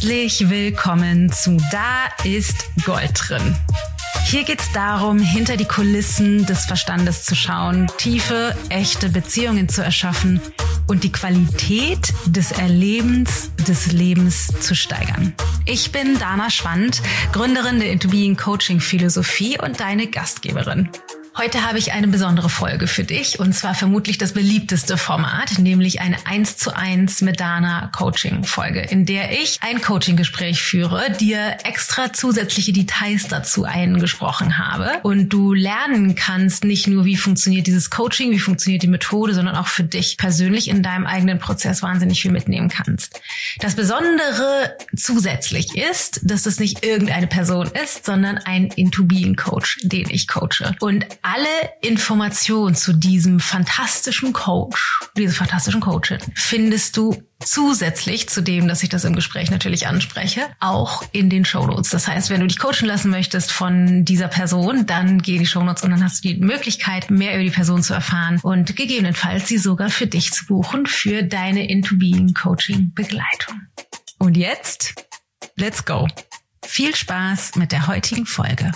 Herzlich willkommen zu Da ist Gold drin. Hier geht's darum, hinter die Kulissen des Verstandes zu schauen, tiefe, echte Beziehungen zu erschaffen und die Qualität des Erlebens des Lebens zu steigern. Ich bin Dana Schwand, Gründerin der Into Being Coaching Philosophie und deine Gastgeberin. Heute habe ich eine besondere Folge für dich und zwar vermutlich das beliebteste Format, nämlich eine 1:1 mit Dana Coaching Folge, in der ich ein Coaching-Gespräch führe, dir extra zusätzliche Details dazu eingesprochen habe und du lernen kannst, nicht nur wie funktioniert dieses Coaching, wie funktioniert die Methode, sondern auch für dich persönlich in deinem eigenen Prozess wahnsinnig viel mitnehmen kannst. Das Besondere zusätzlich ist, dass es nicht irgendeine Person ist, sondern ein Into Being Coach, den ich coache. Und alle Informationen zu diesem fantastischen Coach, diese fantastischen Coachin, findest du zusätzlich zu dem, dass ich das im Gespräch natürlich anspreche, auch in den Shownotes. Das heißt, wenn du dich coachen lassen möchtest von dieser Person, dann geh in die Shownotes und dann hast du die Möglichkeit, mehr über die Person zu erfahren und gegebenenfalls sie sogar für dich zu buchen für deine Into Being Coaching Begleitung. Und jetzt, let's go. Viel Spaß mit der heutigen Folge.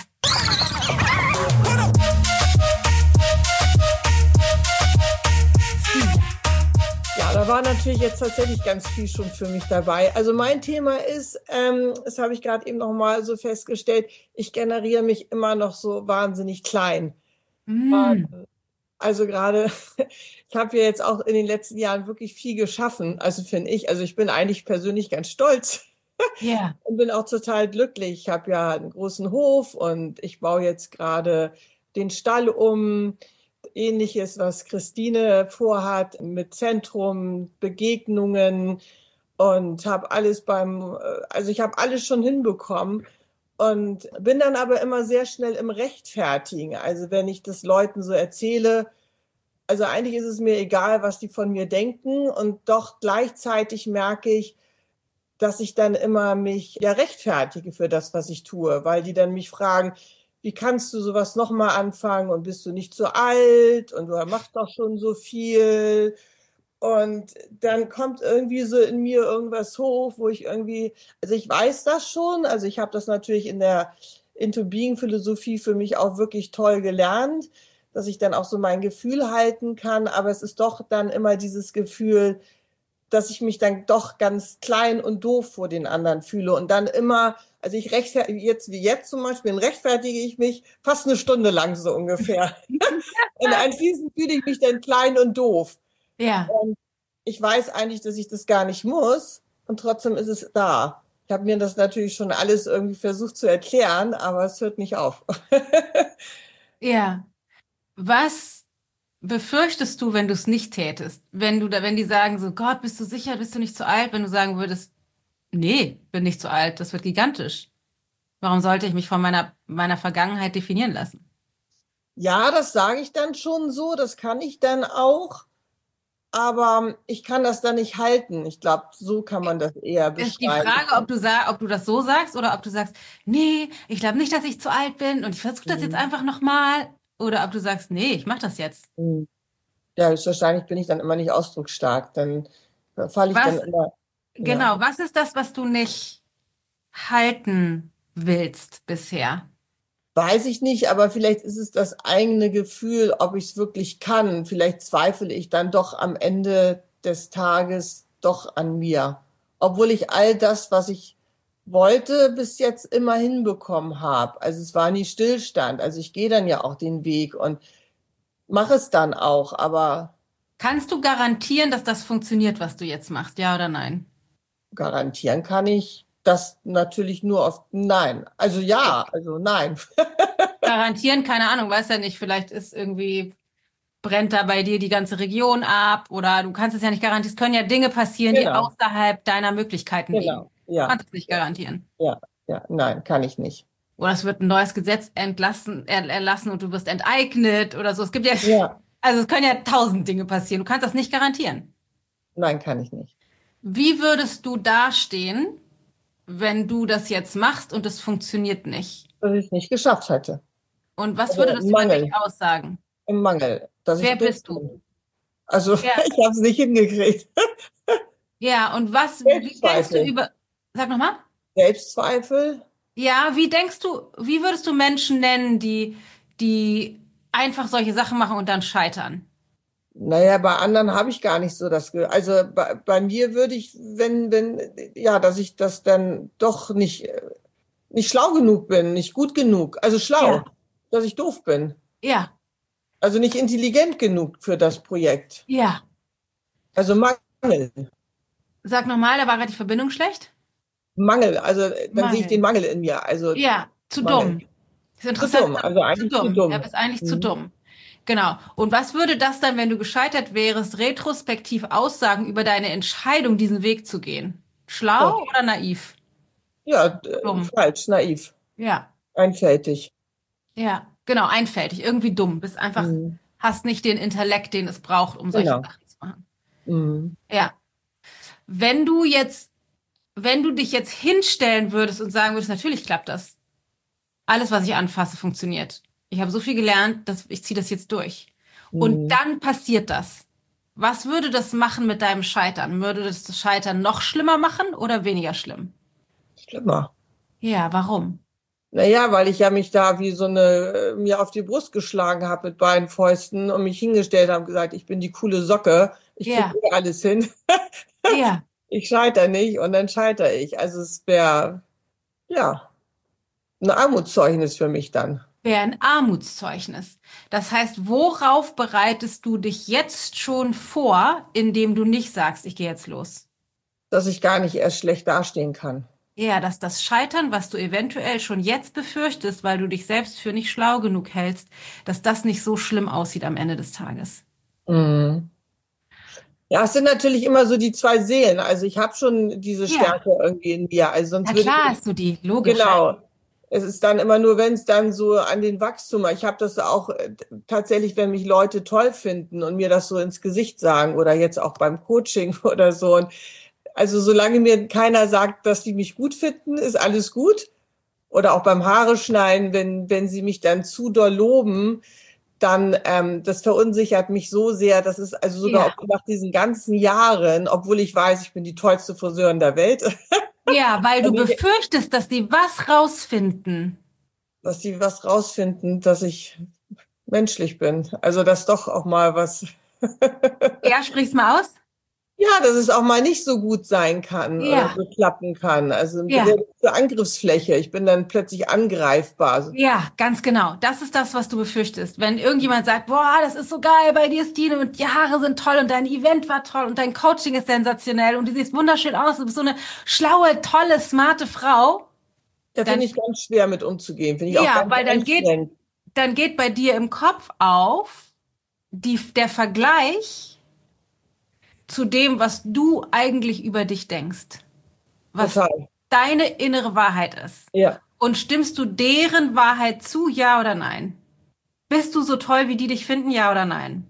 Da war natürlich jetzt tatsächlich ganz viel schon für mich dabei. Also mein Thema ist, das habe ich gerade eben noch mal so festgestellt, ich generiere mich immer noch so wahnsinnig klein. Also gerade, ich habe ja jetzt auch in den letzten Jahren wirklich viel geschaffen, also finde ich. Also ich bin eigentlich persönlich ganz stolz. Ja. Und bin auch total glücklich. Ich habe ja einen großen Hof und ich baue jetzt gerade den Stall um. Ähnliches, was Christine vorhat, mit Zentrum, Begegnungen und habe alles ich habe alles schon hinbekommen und bin dann aber immer sehr schnell im Rechtfertigen. Also wenn ich das Leuten so erzähle, also eigentlich ist es mir egal, was die von mir denken und doch gleichzeitig merke ich, dass ich dann immer mich ja rechtfertige für das, was ich tue, weil die dann mich fragen, wie kannst du sowas nochmal anfangen und bist du nicht zu alt und du machst doch schon so viel. Und dann kommt irgendwie so in mir irgendwas hoch, wo ich irgendwie, also ich weiß das schon, also ich habe das natürlich in der Into Being Philosophie für mich auch wirklich toll gelernt, dass ich dann auch so mein Gefühl halten kann, aber es ist doch dann immer dieses Gefühl, dass ich mich dann doch ganz klein und doof vor den anderen fühle und dann immer, also ich rechtfertige jetzt zum Beispiel, rechtfertige ich mich fast eine Stunde lang so ungefähr. Und anschließend fühle ich mich dann klein und doof. Ja. Und ich weiß eigentlich, dass ich das gar nicht muss und trotzdem ist es da. Ich habe mir das natürlich schon alles irgendwie versucht zu erklären, aber es hört nicht auf. Ja. Was befürchtest du, wenn du es nicht tätest? Wenn die sagen so, Gott, bist du sicher, bist du nicht zu alt? Wenn du sagen würdest, nee, bin nicht zu alt, das wird gigantisch. Warum sollte ich mich von meiner Vergangenheit definieren lassen? Ja, das sage ich dann schon so, das kann ich dann auch, aber ich kann das dann nicht halten. Ich glaube, so kann man das eher beschreiben. Ist die Frage, ob du das so sagst oder ob du sagst, nee, ich glaube nicht, dass ich zu alt bin und ich versuche das jetzt einfach nochmal. Oder ob du sagst, nee, ich mache das jetzt. Ja, wahrscheinlich bin ich dann immer nicht ausdrucksstark. Dann falle ich dann immer. Genau, was ist das, was du nicht halten willst bisher? Weiß ich nicht, aber vielleicht ist es das eigene Gefühl, ob ich es wirklich kann. Vielleicht zweifle ich dann doch am Ende des Tages doch an mir. Obwohl ich all das, was ich wollte, bis jetzt immer hinbekommen habe. Also es war nie Stillstand. Also ich gehe dann ja auch den Weg und mache es dann auch, aber Kannst du garantieren, dass das funktioniert, was du jetzt machst, ja oder nein? garantieren kann ich das natürlich nur auf Nein. Also ja, also nein. Garantieren, keine Ahnung, weiß ja nicht, vielleicht brennt da bei dir die ganze Region ab oder du kannst es ja nicht garantieren. Es können ja Dinge passieren, die Genau. außerhalb deiner Möglichkeiten liegen. Ja. Du kannst es nicht garantieren. Ja, nein, kann ich nicht. Oder es wird ein neues Gesetz erlassen und du wirst enteignet oder so. Es gibt Ja. Also es können ja 1000 Dinge passieren. Du kannst das nicht garantieren. Nein, kann ich nicht. Wie würdest du dastehen, wenn du das jetzt machst und es funktioniert nicht? Dass ich es nicht geschafft hätte. Und was Also würde das im über Mangel. dich aussagen? Im Mangel. Wer bist du? Also Ja. ich habe es nicht hingekriegt. Ja, und wie denkst du über Sag nochmal. Selbstzweifel. Ja, wie würdest du Menschen nennen, die einfach solche Sachen machen und dann scheitern? Naja, bei anderen habe ich gar nicht so also bei mir würde ich, ja, dass ich das dann doch nicht schlau genug bin, nicht gut genug. Also Ja, schlau, dass ich doof bin. ja, Also nicht intelligent genug für das Projekt. ja. Also Mangel. Sag nochmal, da war gerade die Verbindung schlecht. Mangel, also dann sehe ich den Mangel. Mangel in mir. Also Ja, zu Mangel. dumm. Das ist Zu interessant. dumm, also Zu eigentlich zu dumm. Ja, dumm. bist eigentlich zu Mhm. dumm. Genau. Und was würde das dann, wenn du gescheitert wärst, retrospektiv aussagen über deine Entscheidung, diesen Weg zu gehen? Ja, Schlau oder naiv? ja, Dumm. falsch, naiv, Ja, einfältig. ja, genau, einfältig, irgendwie dumm. Bist einfach, Mhm. hast nicht den Intellekt, den es braucht, um solche Genau. Sachen zu machen. Mhm. Ja. Wenn du jetzt, wenn du dich jetzt hinstellen würdest und sagen würdest, natürlich klappt das. Alles, was ich anfasse, funktioniert. Ich habe so viel gelernt, dass ich ziehe das jetzt durch. Und Mhm. dann passiert das. Was würde das machen mit deinem Scheitern? Würde das Scheitern noch schlimmer machen oder weniger schlimm? Schlimmer. Ja, warum? Naja, weil ich ja mich da wie so mir auf die Brust geschlagen habe mit beiden Fäusten und mich hingestellt habe und gesagt, ich bin die coole Socke, ich krieg Ja, alles hin, ja, ich scheitere nicht und dann scheitere ich. Also es wäre, ja, ein Armutszeugnis für mich dann, wäre ein Armutszeugnis. Das heißt, worauf bereitest du dich jetzt schon vor, indem du nicht sagst, ich gehe jetzt los? dass ich gar nicht erst schlecht dastehen kann. Ja, dass das Scheitern, was du eventuell schon jetzt befürchtest, weil du dich selbst für nicht schlau genug hältst, dass das nicht so schlimm aussieht am Ende des Tages. Mhm. Ja, es sind natürlich immer so die zwei Seelen. Also ich habe schon diese Ja, Stärke irgendwie in mir. Also sonst na würde klar ich, hast du die, logisch. genau. Es ist dann immer nur, wenn es dann so an den Wachstum, ich habe das auch tatsächlich, wenn mich Leute toll finden und mir das so ins Gesicht sagen oder jetzt auch beim Coaching oder so. Und also solange mir keiner sagt, dass die mich gut finden, ist alles gut. Oder auch beim Haare schneiden, wenn sie mich dann zu doll loben, dann das verunsichert mich so sehr, dass es also sogar Ja, auch nach diesen ganzen Jahren, obwohl ich weiß, ich bin die tollste Friseurin der Welt, ja, weil du also befürchtest, dass die was rausfinden. dass sie was rausfinden, dass ich menschlich bin. Also dass doch auch mal was, Ja, sprich's mal aus. ja, dass es auch mal nicht so gut sein kann oder Ja, so klappen kann. Also ja. zur Angriffsfläche. Ich bin dann plötzlich angreifbar. Ja, ganz genau. Das ist das, was du befürchtest. Wenn irgendjemand sagt, boah, das ist so geil bei dir, Stine, und die Haare sind toll und dein Event war toll und dein Coaching ist sensationell und du siehst wunderschön aus, du bist so eine schlaue, tolle, smarte Frau, Da dann, finde ich ganz schwer mit umzugehen. Finde ich auch ja, ganz weil anstrengend. dann geht bei dir im Kopf auf der Vergleich zu dem, was du eigentlich über dich denkst, was Total. deine innere Wahrheit ist. Ja. Und stimmst du deren Wahrheit zu, ja oder nein? Bist du so toll, wie die dich finden, ja oder nein?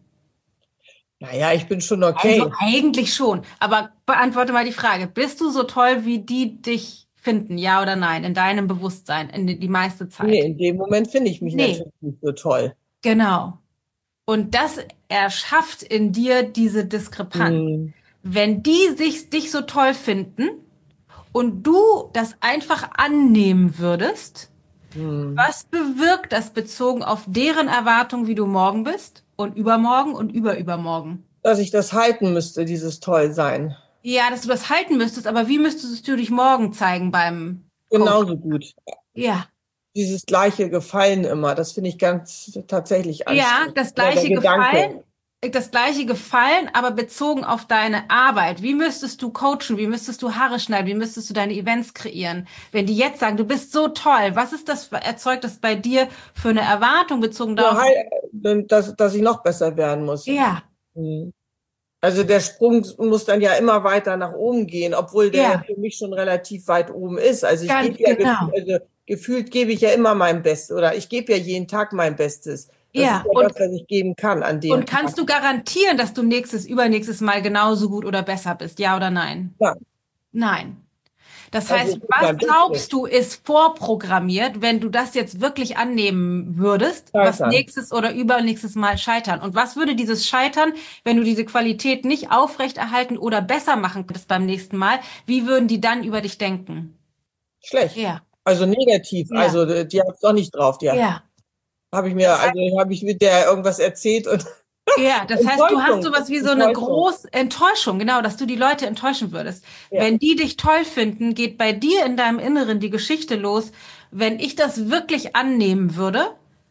Naja, ich bin schon Also okay. eigentlich schon. Aber beantworte mal die Frage. Bist du so toll, wie die dich finden, ja oder nein? In deinem Bewusstsein, in die meiste Nee, Zeit? in dem Moment finde ich mich Nee, natürlich nicht so toll. genau. Und das erschafft in dir diese Diskrepanz. Hm, Wenn die dich so toll finden und du das einfach annehmen würdest, hm. was bewirkt das bezogen auf deren Erwartung, wie du morgen bist und übermorgen und übermorgen? Dass ich das halten müsste, dieses Tollsein. Ja, dass du das halten müsstest, aber wie müsstest du dich morgen zeigen beim Coach? Genauso gut. Ja, Dieses gleiche Gefallen immer, das finde ich ganz tatsächlich ja, anstrengend. Oder der Gedanke. das gleiche Gefallen, aber bezogen auf deine Arbeit. Wie müsstest du coachen? Wie müsstest du Haare schneiden? Wie müsstest du deine Events kreieren? Wenn die jetzt sagen, du bist so toll, was ist das, erzeugt das bei dir für eine Erwartung bezogen Ja, darauf? dass ich noch besser werden muss. Ja, Hm. Also der Sprung muss dann ja immer weiter nach oben gehen, obwohl der ja ja, für mich schon relativ weit oben ist. Also ich ganz gebe ja genau. gefühlt gebe ich ja immer mein Bestes oder ich gebe ja jeden Tag mein Bestes. Das ist Ja, ja das, was ich geben kann an dem und Tag. kannst du garantieren, dass du übernächstes Mal genauso gut oder besser bist? Ja oder nein? Ja, Nein. Das Also heißt, ich bin was beim Business glaubst du, ist vorprogrammiert, wenn du das jetzt wirklich annehmen würdest, was scheitern. nächstes oder übernächstes Mal scheitern? Und was würde dieses Scheitern, wenn du diese Qualität nicht aufrechterhalten oder besser machen könntest beim nächsten Mal, wie würden die dann über dich denken? Schlecht. Ja, Also negativ. ja, Also die hat es doch nicht drauf. Die ja. Das habe ich mit der irgendwas erzählt und Ja, das heißt, du hast Enttäuschung. sowas wie so eine Enttäuschung. große Enttäuschung, genau, dass du die Leute enttäuschen würdest. Ja. Wenn die dich toll finden, geht bei dir in deinem Inneren die Geschichte los. Wenn ich das wirklich annehmen würde,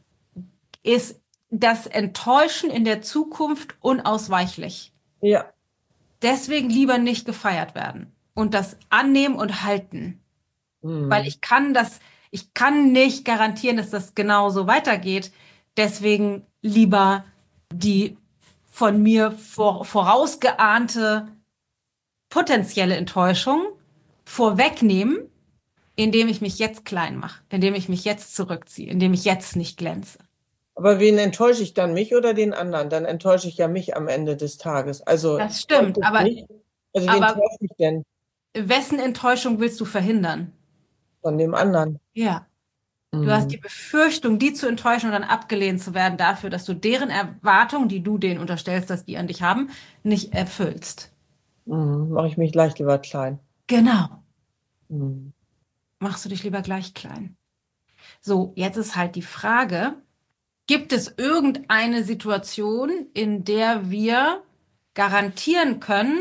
ist das Enttäuschen in der Zukunft unausweichlich. Ja. Deswegen lieber nicht gefeiert werden und das annehmen und halten. Weil Hm. ich kann nicht garantieren, dass das genauso weitergeht. Deswegen lieber die von mir vorausgeahnte potenzielle Enttäuschung vorwegnehmen, indem ich mich jetzt klein mache, indem ich mich jetzt zurückziehe, indem ich jetzt nicht glänze. Aber wen enttäusche ich dann, mich oder den anderen? Dann enttäusche ich ja mich am Ende des Tages. Also Das täusche stimmt, ich mich. Also wen aber täusche ich denn wessen Enttäuschung willst du verhindern? von dem anderen? Ja. Du hast die Hm. Befürchtung, die zu enttäuschen und dann abgelehnt zu werden dafür, dass du deren Erwartungen, die du denen unterstellst, dass die an dich haben, nicht erfüllst. Hm. Mache ich mich gleich lieber klein. Genau. Hm. Machst du dich lieber gleich klein. So, jetzt ist halt die Frage, gibt es irgendeine Situation, in der wir garantieren können,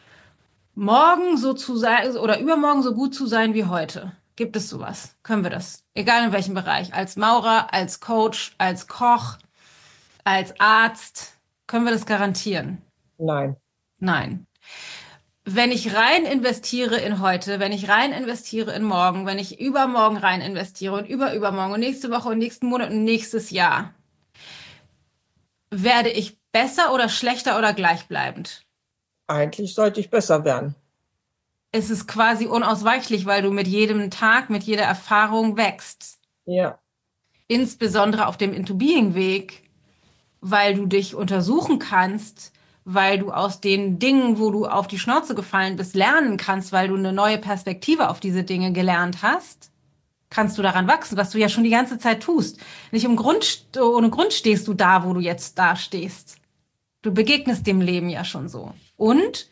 morgen so zu sein oder übermorgen so gut zu sein wie heute? Gibt es sowas? Können wir das? Egal in welchem Bereich. Als Maurer, als Coach, als Koch, als Arzt. Können wir das garantieren? Nein. Nein. Wenn ich rein investiere in heute, wenn ich rein investiere in morgen, wenn ich übermorgen rein investiere und übermorgen und nächste Woche und nächsten Monat und nächstes Jahr, werde ich besser oder schlechter oder gleichbleibend? Eigentlich sollte ich besser werden. Es ist quasi unausweichlich, weil du mit jedem Tag, mit jeder Erfahrung wächst. Ja. Insbesondere auf dem Into-Being-Weg, weil du dich untersuchen kannst, weil du aus den Dingen, wo du auf die Schnauze gefallen bist, lernen kannst, weil du eine neue Perspektive auf diese Dinge gelernt hast, kannst du daran wachsen, was du ja schon die ganze Zeit tust. Nicht ohne Grund stehst du da, wo du jetzt da stehst. Du begegnest dem Leben ja schon so. Und,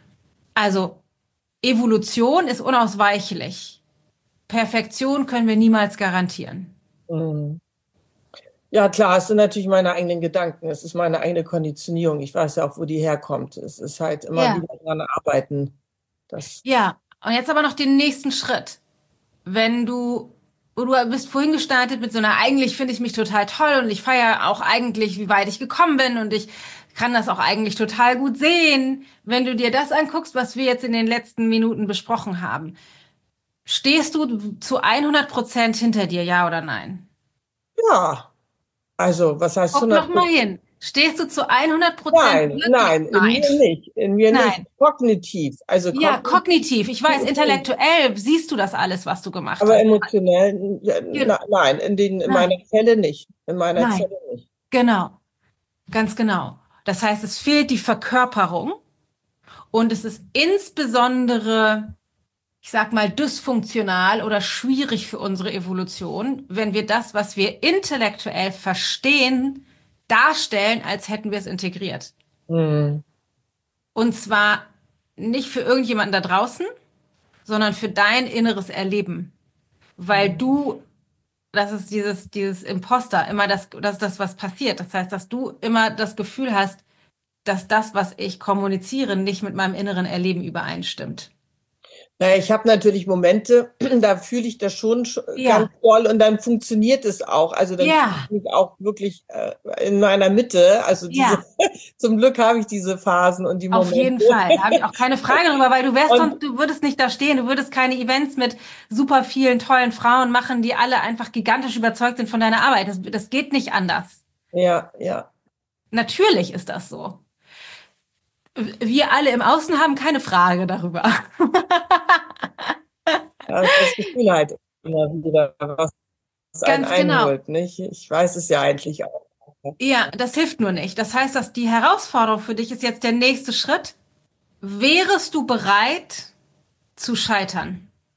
also, Evolution ist unausweichlich. Perfektion können wir niemals garantieren. Hm. Ja, klar, es sind natürlich meine eigenen Gedanken. Es ist meine eigene Konditionierung. Ich weiß ja auch, wo die herkommt. Es ist halt immer Ja. wieder dran arbeiten. Das, Ja, und jetzt aber noch den nächsten Schritt. Wenn du bist vorhin gestartet mit so einer, eigentlich finde ich mich total toll und ich feiere auch eigentlich, wie weit ich gekommen bin und ich kann das auch eigentlich total gut sehen. Wenn du dir das anguckst, was wir jetzt in den letzten Minuten besprochen haben, stehst du zu 100% hinter dir, ja oder nein? ja, also, was heißt Guck noch 100%? mal hin. Stehst du zu 100% Nein, wirklich? nein, in Nein. mir nicht. In mir nicht. Nein. Kognitiv. Also Ja, kognitiv, kognitiv. Ich weiß, intellektuell siehst du das alles, was du gemacht aber hast. emotionell, ja, Ge- nein, in meiner Nein, Zelle nicht. In meiner nein, Zelle nicht. genau, ganz genau. Das heißt, es fehlt die Verkörperung und es ist insbesondere, ich sag mal, dysfunktional oder schwierig für unsere Evolution, wenn wir das, was wir intellektuell verstehen, darstellen, als hätten wir es integriert. Hm. Und zwar nicht für irgendjemanden da draußen, sondern für dein inneres Erleben. Weil du, das ist dieses Imposter, immer das ist das, was passiert. Das heißt, dass du immer das Gefühl hast, dass das, was ich kommuniziere, nicht mit meinem inneren Erleben übereinstimmt. Naja, ich habe natürlich Momente, da fühle ich das schon ganz Ja, doll und dann funktioniert es auch. Also dann fühle ich ja, mich auch wirklich in meiner Mitte. Also ja, zum Glück habe ich diese Phasen und die auf jeden Momente. Fall. Da habe ich auch keine Frage drüber, weil du wärst Und, sonst, du würdest nicht da stehen, du würdest keine Events mit super vielen tollen Frauen machen, die alle einfach gigantisch überzeugt sind von deiner Arbeit. Das geht nicht anders. ja, ja. Natürlich ist das so. Wir alle im Außen haben keine Frage darüber. Ja, das Gefühl halt immer wieder, was einen Ganz genau. einholt, nicht? Ich weiß es ja eigentlich auch. Ja, das hilft nur nicht. Das heißt, dass die Herausforderung für dich ist jetzt der nächste Schritt. Wärest du bereit zu scheitern?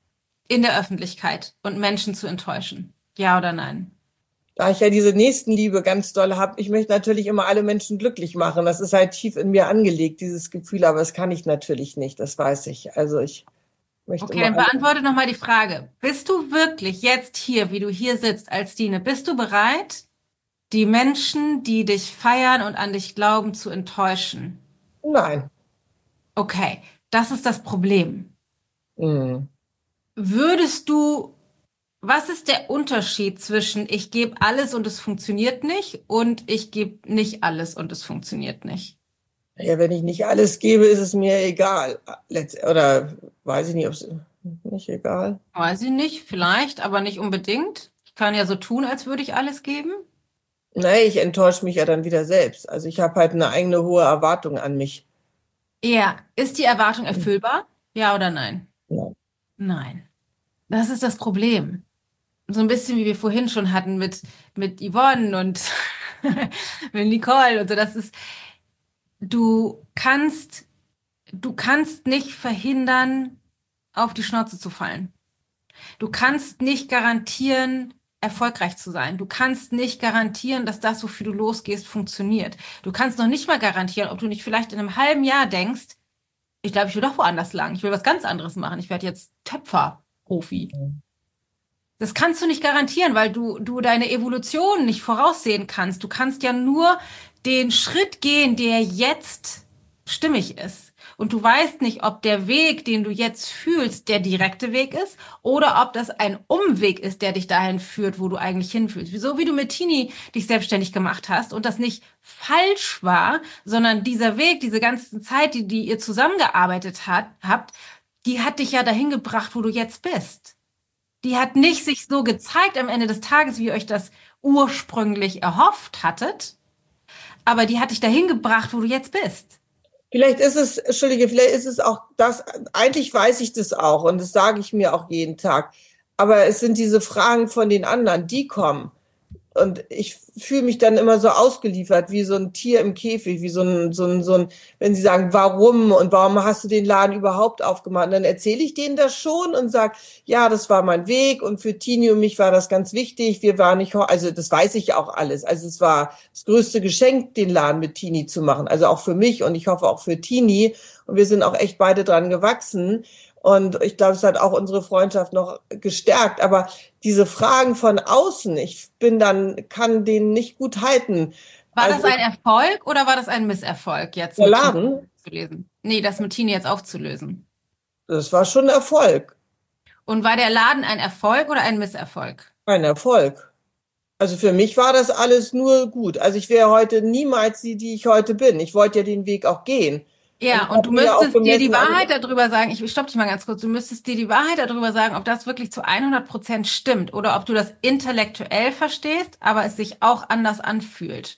in der Öffentlichkeit und Menschen zu enttäuschen? Ja oder nein? Da ich ja diese Nächstenliebe ganz doll habe, ich möchte natürlich immer alle Menschen glücklich machen. Das ist halt tief in mir angelegt, dieses Gefühl, aber das kann ich natürlich nicht, das weiß ich. Also ich möchte Okay, immer dann alle. beantworte nochmal die Frage. Bist du wirklich jetzt hier, wie du hier sitzt als Stine, bist du bereit, die Menschen, die dich feiern und an dich glauben, zu enttäuschen? Nein. Okay, das ist das Problem. Hm. Würdest du, was ist der Unterschied zwischen ich gebe alles und es funktioniert nicht und ich gebe nicht alles und es funktioniert nicht? Ja, wenn ich nicht alles gebe, ist es mir egal. Oder weiß ich nicht, ob es nicht egal. Weiß ich nicht, vielleicht, aber nicht unbedingt. Ich kann ja so tun, als würde ich alles geben. Nee, ich enttäusche mich ja dann wieder selbst. Also ich habe halt eine eigene hohe Erwartung an mich. Ja, ist die Erwartung erfüllbar? Ja oder nein? Ja. Nein. Das ist das Problem. So ein bisschen wie wir vorhin schon hatten mit Yvonne und mit Nicole und so. Du kannst, du kannst nicht verhindern, auf die Schnauze zu fallen. Du kannst nicht garantieren, erfolgreich zu sein. Du kannst nicht garantieren, dass das, wofür du losgehst, funktioniert. Du kannst noch nicht mal garantieren, ob du nicht vielleicht in einem halben Jahr denkst, ich glaube, ich will doch woanders lang. Ich will was ganz anderes machen. Ich werde jetzt Töpfer-Profi. Das kannst du nicht garantieren, weil du deine Evolution nicht voraussehen kannst. Du kannst ja nur den Schritt gehen, der jetzt stimmig ist. Und du weißt nicht, ob der Weg, den du jetzt fühlst, der direkte Weg ist oder ob das ein Umweg ist, der dich dahin führt, wo du eigentlich hinfühlst. So wie du mit Tini dich selbstständig gemacht hast und das nicht falsch war, sondern dieser Weg, diese ganze Zeit, die ihr zusammengearbeitet habt, die hat dich ja dahin gebracht, wo du jetzt bist. Die hat nicht sich so gezeigt am Ende des Tages, wie ihr euch das ursprünglich erhofft hattet, aber die hat dich dahin gebracht, wo du jetzt bist. Vielleicht ist es, Entschuldige, vielleicht ist es auch das, eigentlich weiß ich das auch und das sage ich mir auch jeden Tag. Aber es sind diese Fragen von den anderen, die kommen. Und ich fühle mich dann immer so ausgeliefert, wie so ein Tier im Käfig, wie wenn sie sagen, warum und warum hast du den Laden überhaupt aufgemacht? Und dann erzähle ich denen das schon und sage, ja, das war mein Weg und für Tini und mich war das ganz wichtig. Wir waren nicht, also das weiß ich auch alles. Also es war das größte Geschenk, den Laden mit Tini zu machen. Also auch für mich und ich hoffe auch für Tini. Und wir sind auch echt beide dran gewachsen. Und ich glaube, es hat auch unsere Freundschaft noch gestärkt. Aber diese Fragen von außen, kann denen nicht gut halten. War Also das ein Erfolg oder war das ein Misserfolg, jetzt der mit Tini Laden, aufzulösen? Nee, das mit Tini jetzt aufzulösen. das war schon ein Erfolg. Und war der Laden ein Erfolg oder ein Misserfolg? Ein Erfolg. Also für mich war das alles nur gut. Also ich wäre heute niemals die ich heute bin. Ich wollte ja den Weg auch gehen. Und Ja, ich und habe du mir ja auch müsstest dir die gemessen Wahrheit darüber sagen, ich stopp dich mal ganz kurz, du müsstest dir die Wahrheit darüber sagen, ob das wirklich zu 100% stimmt oder ob du das intellektuell verstehst, aber es sich auch anders anfühlt.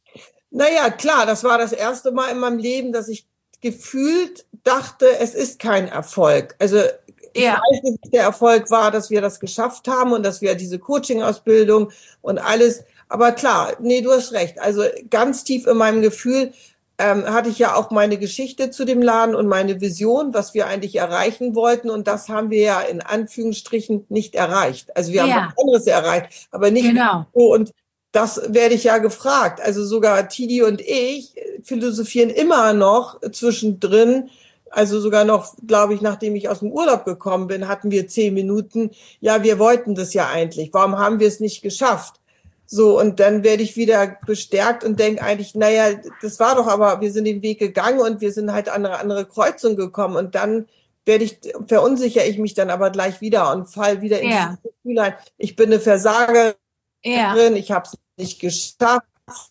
naja, klar, das war das erste Mal in meinem Leben, dass ich gefühlt dachte, es ist kein Erfolg. Also ich Ja, weiß nicht, der Erfolg war, dass wir das geschafft haben und dass wir diese Coaching-Ausbildung und alles. Aber klar, nee, du hast recht. Also ganz tief in meinem Gefühl hatte ich ja auch meine Geschichte zu dem Laden und meine Vision, was wir eigentlich erreichen wollten. Und das haben wir ja in Anführungsstrichen nicht erreicht. Also wir haben was ja, anderes erreicht, aber nicht genau. so. Und das werde ich ja gefragt. Also sogar Tidi und ich philosophieren immer noch zwischendrin. Also sogar noch, glaube ich, nachdem ich aus dem Urlaub gekommen bin, hatten wir 10 Minuten. Ja, wir wollten das ja eigentlich. Warum haben wir es nicht geschafft? So, und dann werde ich wieder bestärkt und denke eigentlich, naja, das war doch aber, wir sind den Weg gegangen und wir sind halt an eine andere Kreuzung gekommen. Und dann verunsichere ich mich dann aber gleich wieder und fall wieder in dieses Ja, Gefühl ein. Ich bin eine Versagerin, ja, ich habe es nicht geschafft.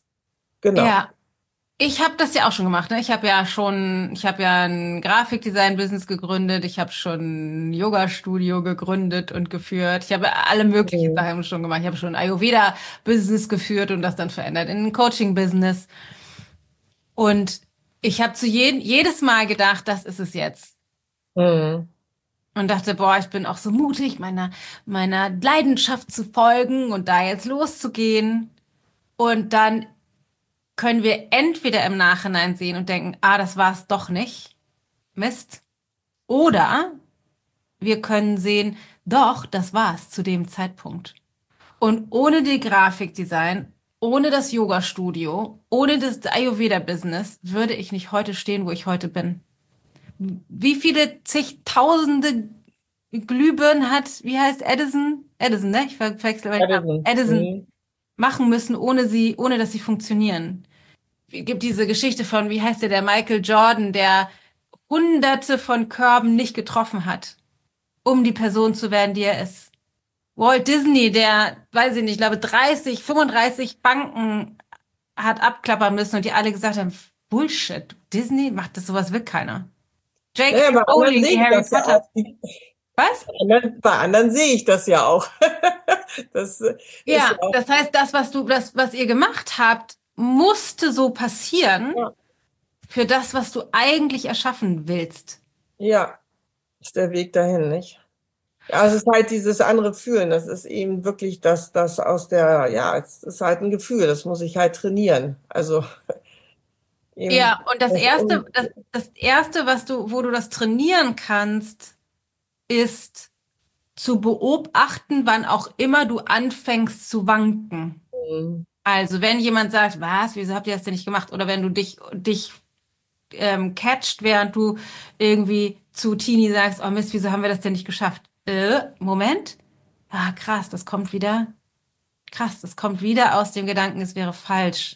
Genau. ja. Ich habe das ja auch schon gemacht, ne? Ich habe ja ein Grafikdesign-Business gegründet, ich habe schon ein Yoga-Studio gegründet und geführt. Ich habe alle möglichen Mhm. Sachen schon gemacht. Ich habe schon ein Ayurveda-Business geführt und das dann verändert in ein Coaching-Business. Und ich habe jedes Mal gedacht, das ist es jetzt. Mhm. Und dachte, boah, ich bin auch so mutig, meiner Leidenschaft zu folgen und da jetzt loszugehen. Und dann können wir entweder im Nachhinein sehen und denken, ah, das war es doch nicht. Mist. Oder wir können sehen, Doch, das war's zu dem Zeitpunkt. Und ohne die Grafikdesign, ohne das Yoga-Studio, ohne das Ayurveda-Business würde ich nicht heute stehen, wo ich heute bin. Wie viele zigtausende Glühbirnen hat, wie heißt Edison? Edison, ne? Ich verwechsel meinen Namen. Edison. Edison machen müssen, ohne dass sie funktionieren. Es gibt diese Geschichte von, wie heißt der Michael Jordan, der hunderte von Körben nicht getroffen hat, um die Person zu werden, die er ist. Walt Disney, der, weiß ich nicht, ich glaube 30, 35 Banken hat abklappern müssen und die alle gesagt haben, Bullshit, Disney macht das, sowas will keiner. Naja, J.K. bei anderen Rowling, sehe die ich Harry das ja Potter. auch. Was? Bei anderen sehe ich das ja auch. Das ist ja Ja, auch, das heißt, was ihr gemacht habt, musste so passieren ja, für das, was du eigentlich erschaffen willst. ja, ist der Weg dahin, nicht? Ja, es ist halt dieses andere Fühlen. Das ist eben wirklich das aus der, ja, es ist halt ein Gefühl. Das muss ich halt trainieren. Also eben, Ja, und das erste, wo du das trainieren kannst, ist zu beobachten, wann auch immer du anfängst zu wanken. Also, wenn jemand sagt, was, wieso habt ihr das denn nicht gemacht? Oder wenn du dich catcht, während du irgendwie zu Tini sagst, oh Mist, wieso haben wir das denn nicht geschafft? Moment. Ah, krass, das kommt wieder. Krass, das kommt wieder aus dem Gedanken, es wäre falsch.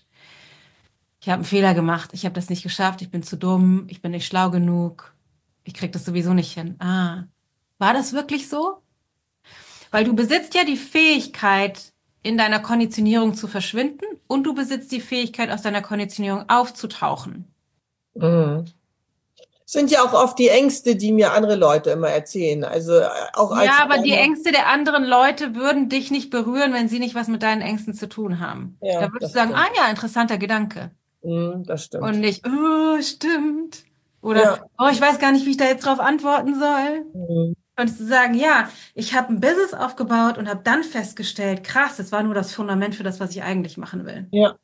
Ich habe einen Fehler gemacht. Ich habe das nicht geschafft. Ich bin zu dumm. Ich bin nicht schlau genug. Ich krieg das sowieso nicht hin. Ah, war das wirklich so? Weil du besitzt ja die Fähigkeit, in deiner Konditionierung zu verschwinden und du besitzt die Fähigkeit, aus deiner Konditionierung aufzutauchen. mhm. Sind ja auch oft die Ängste, die mir andere Leute immer erzählen. Also auch als Ja, ich aber die dann, Ängste der anderen Leute würden dich nicht berühren, wenn sie nicht was mit deinen Ängsten zu tun haben. Da ja, würdest du das sagen, ah stimmt. ja, interessanter Gedanke. Das Und stimmt. nicht, oh, stimmt. Oder, Ja. oh, ich weiß gar nicht, wie ich da jetzt drauf antworten soll. Mhm. Könntest du sagen, ja, ich habe ein Business aufgebaut und habe dann festgestellt, krass, das war nur das Fundament für das, was ich eigentlich machen will. Ja.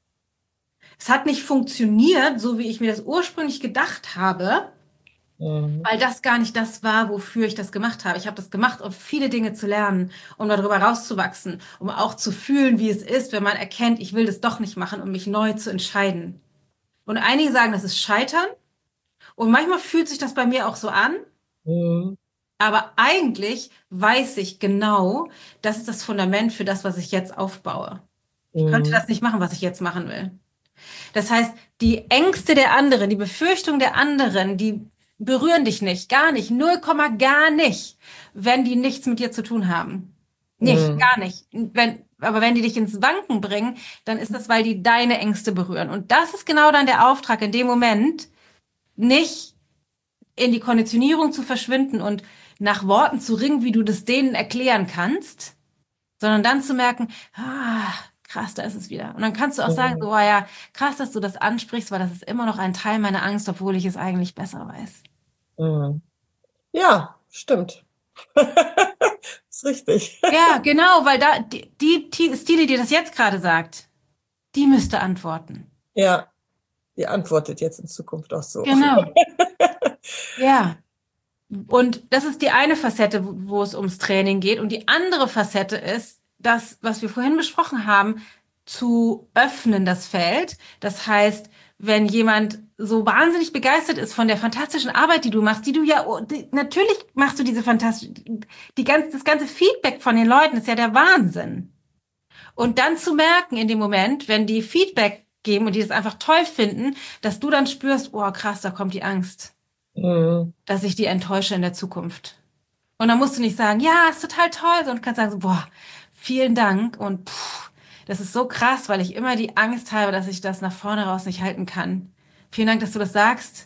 Es hat nicht funktioniert, so wie ich mir das ursprünglich gedacht habe, Mhm. weil das gar nicht das war, wofür ich das gemacht habe. Ich habe das gemacht, um viele Dinge zu lernen, um darüber rauszuwachsen, um auch zu fühlen, wie es ist, wenn man erkennt, ich will das doch nicht machen, um mich neu zu entscheiden. Und einige sagen, das ist Scheitern. Und manchmal fühlt sich das bei mir auch so an. Mhm. Aber eigentlich weiß ich genau, das ist das Fundament für das, was ich jetzt aufbaue. Ich könnte Mhm. das nicht machen, was ich jetzt machen will. Das heißt, die Ängste der anderen, die Befürchtungen der anderen, die berühren dich nicht, gar nicht, 0, gar nicht, wenn die nichts mit dir zu tun haben. Nicht, Mhm. gar nicht. Aber wenn die dich ins Wanken bringen, dann ist das, weil die deine Ängste berühren. Und das ist genau dann der Auftrag in dem Moment, nicht in die Konditionierung zu verschwinden und nach Worten zu ringen, wie du das denen erklären kannst, sondern dann zu merken, ah, krass, da ist es wieder. Und dann kannst du auch sagen, Mhm. so, oh ja, krass, dass du das ansprichst, weil das ist immer noch ein Teil meiner Angst, obwohl ich es eigentlich besser weiß. Mhm. Ja, stimmt. Ist richtig. Ja, genau, weil da die Stile, die das jetzt gerade sagt, die müsste antworten. Ja, die antwortet jetzt in Zukunft auch so. Genau. Ja. Und das ist die eine Facette, wo es ums Training geht. Und die andere Facette ist, das, was wir vorhin besprochen haben, zu öffnen, das Feld. Das heißt, wenn jemand so wahnsinnig begeistert ist von der fantastischen Arbeit, die du machst, natürlich machst du diese fantastische, das ganze Feedback von den Leuten ist ja der Wahnsinn. Und dann zu merken in dem Moment, wenn die Feedback geben und die das einfach toll finden, dass du dann spürst, oh krass, da kommt die Angst, Mhm. dass ich die enttäusche in der Zukunft. Und dann musst du nicht sagen, ja, ist total toll, sondern du kannst sagen, so, boah, vielen Dank und das ist so krass, weil ich immer die Angst habe, dass ich das nach vorne raus nicht halten kann. Vielen Dank, dass du das sagst.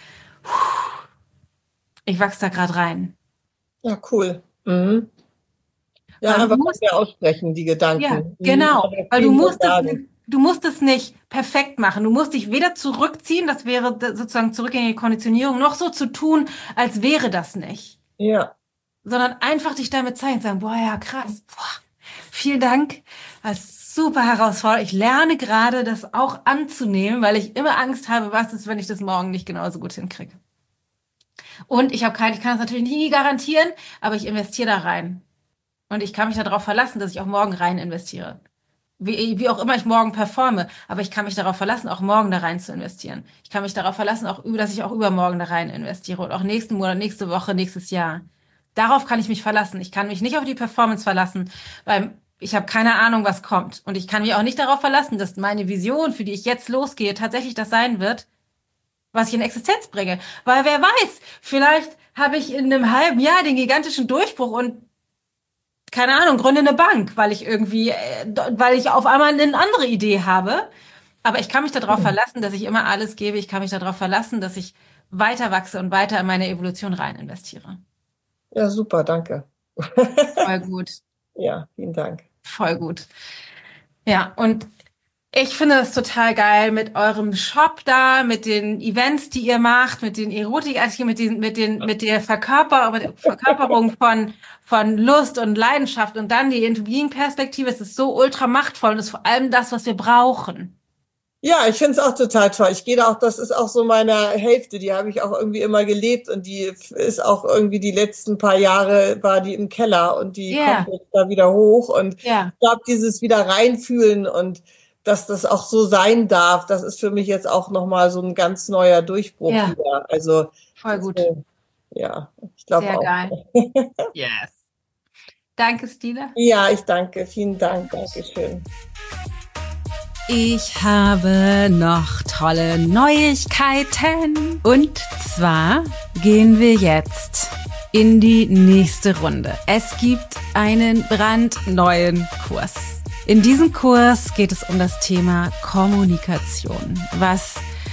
Ich wachse da gerade rein. Ja, cool. Mhm. Ja, Weil du einfach musst, mehr aussprechen, die ja, Gedanken. genau, Aber weil viel nur sagen. du musst es nicht perfekt machen. Du musst dich weder zurückziehen, das wäre sozusagen zurück in die Konditionierung, noch so zu tun, als wäre das nicht. Ja. Sondern einfach dich damit zeigen und sagen, boah, ja, krass, boah, vielen Dank. Das ist super herausfordernd. Ich lerne gerade, das auch anzunehmen, weil ich immer Angst habe, was ist, wenn ich das morgen nicht genauso gut hinkriege. Und ich kann es natürlich nie garantieren, aber ich investiere da rein. Und ich kann mich darauf verlassen, dass ich auch morgen rein investiere. Wie auch immer ich morgen performe, aber ich kann mich darauf verlassen, auch morgen da rein zu investieren. Ich kann mich darauf verlassen, dass ich auch übermorgen da rein investiere und auch nächsten Monat, nächste Woche, nächstes Jahr. Darauf kann ich mich verlassen. Ich kann mich nicht auf die Performance verlassen, weil ich habe keine Ahnung, was kommt. Und ich kann mich auch nicht darauf verlassen, dass meine Vision, für die ich jetzt losgehe, tatsächlich das sein wird, was ich in Existenz bringe. Weil wer weiß, vielleicht habe ich in einem halben Jahr den gigantischen Durchbruch und keine Ahnung, gründe eine Bank, weil ich auf einmal eine andere Idee habe. Aber ich kann mich darauf verlassen, dass ich immer alles gebe. Ich kann mich darauf verlassen, dass ich weiter wachse und weiter in meine Evolution rein investiere. Ja, super, danke. Voll gut. Ja, vielen Dank. Voll gut. Ja, und ich finde das total geil mit eurem Shop da, mit den Events, die ihr macht, mit den Erotikartikeln, mit der Verkörperung von Lust und Leidenschaft und dann die Into-Being-Perspektive. Es ist so ultra machtvoll und ist vor allem das, was wir brauchen. Ja, ich finde es auch total toll. Ich gehe da auch, das ist auch so meine Hälfte, die habe ich auch irgendwie immer gelebt und die ist auch irgendwie die letzten paar Jahre war die im Keller und die kommt jetzt da wieder hoch und ich glaube, dieses wieder reinfühlen und dass das auch so sein darf, das ist für mich jetzt auch nochmal so ein ganz neuer Durchbruch wieder. Also voll gut. Ja, ich glaube auch. Sehr geil. Yes. Danke, Stine. Ja, ich danke. Vielen Dank. Dankeschön. Ich habe noch tolle Neuigkeiten. Und zwar gehen wir jetzt in die nächste Runde. Es gibt einen brandneuen Kurs. In diesem Kurs geht es um das Thema Kommunikation, was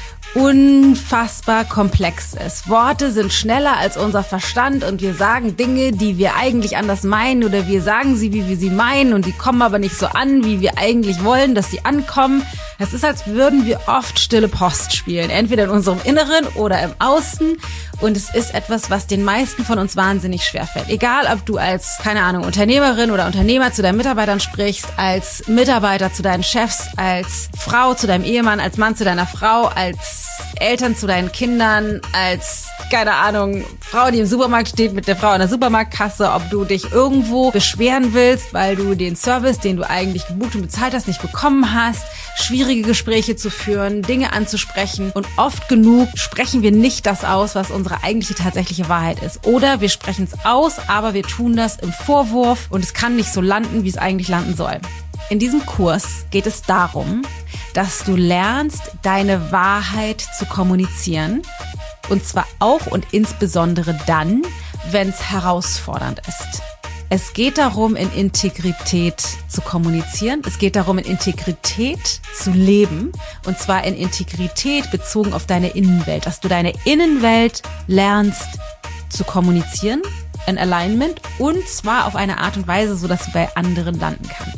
unfassbar komplex ist. Worte sind schneller als unser Verstand und wir sagen Dinge, die wir eigentlich anders meinen oder wir sagen sie, wie wir sie meinen und die kommen aber nicht so an, wie wir eigentlich wollen, dass sie ankommen. Es ist, als würden wir oft stille Post spielen, entweder in unserem Inneren oder im Außen und es ist etwas, was den meisten von uns wahnsinnig schwerfällt. Egal, ob du als, keine Ahnung, Unternehmerin oder Unternehmer zu deinen Mitarbeitern sprichst, als Mitarbeiter zu deinen Chefs, als Frau zu deinem Ehemann, als Mann zu deiner Frau, als Eltern zu deinen Kindern, als, keine Ahnung, Frau, die im Supermarkt steht mit der Frau an der Supermarktkasse, ob du dich irgendwo beschweren willst, weil du den Service, den du eigentlich gebucht und bezahlt hast, nicht bekommen hast, schwierige Gespräche zu führen, Dinge anzusprechen und oft genug sprechen wir nicht das aus, was unsere eigentliche tatsächliche Wahrheit ist. Oder wir sprechen es aus, aber wir tun das im Vorwurf und es kann nicht so landen, wie es eigentlich landen soll. In diesem Kurs geht es darum, dass du lernst, deine Wahrheit zu kommunizieren. Und zwar auch und insbesondere dann, wenn es herausfordernd ist. Es geht darum, in Integrität zu kommunizieren. Es geht darum, in Integrität zu leben. Und zwar in Integrität bezogen auf deine Innenwelt. Dass du deine Innenwelt lernst zu kommunizieren, in Alignment. Und zwar auf eine Art und Weise, so dass sie bei anderen landen kann.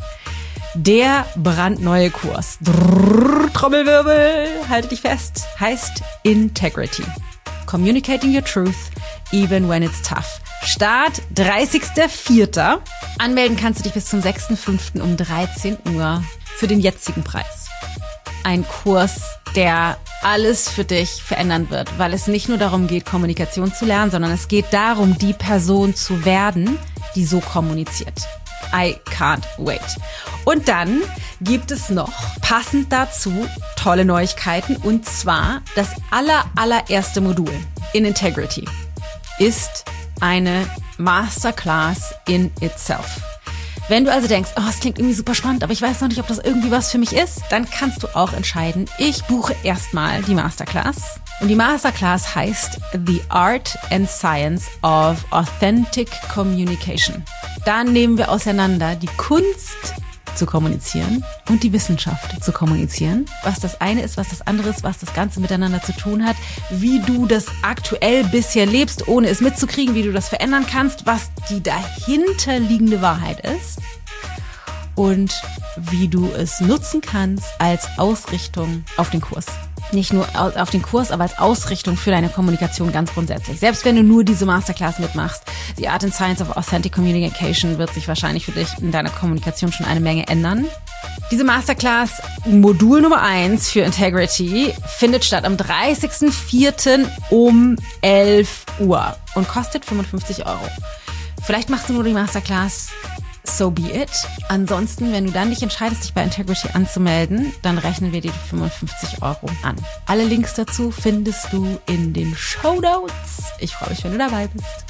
Der brandneue Kurs, Trommelwirbel, halte dich fest, heißt Integrity. Communicating your truth, even when it's tough. Start 30.04. Anmelden kannst du dich bis zum 6.05. um 13 Uhr für den jetzigen Preis. Ein Kurs, der alles für dich verändern wird, weil es nicht nur darum geht, Kommunikation zu lernen, sondern es geht darum, die Person zu werden, die so kommuniziert. I can't wait. Und dann gibt es noch passend dazu tolle Neuigkeiten und zwar das allererste Modul in Integrity ist eine Masterclass in itself. Wenn du also denkst, oh, es klingt irgendwie super spannend, aber ich weiß noch nicht, ob das irgendwie was für mich ist, dann kannst du auch entscheiden, ich buche erstmal die Masterclass. Und die Masterclass heißt The Art and Science of Authentic Communication. Da nehmen wir auseinander die Kunst zu kommunizieren und die Wissenschaft zu kommunizieren. Was das eine ist, was das andere ist, was das Ganze miteinander zu tun hat, wie du das aktuell bisher lebst, ohne es mitzukriegen, wie du das verändern kannst, was die dahinterliegende Wahrheit ist und wie du es nutzen kannst als Ausrichtung auf den Kurs. Nicht nur auf den Kurs, aber als Ausrichtung für deine Kommunikation ganz grundsätzlich. Selbst wenn du nur diese Masterclass mitmachst, die Art and Science of Authentic Communication wird sich wahrscheinlich für dich in deiner Kommunikation schon eine Menge ändern. Diese Masterclass, Modul Nummer 1 für Integrity, findet statt am 30.04. um 11 Uhr und kostet 55 Euro. Vielleicht machst du nur die Masterclass so be it. Ansonsten, wenn du dann dich entscheidest, dich bei Integrity anzumelden, dann rechnen wir dir die 55 € an. Alle Links dazu findest du in den Shownotes. Ich freue mich, wenn du dabei bist.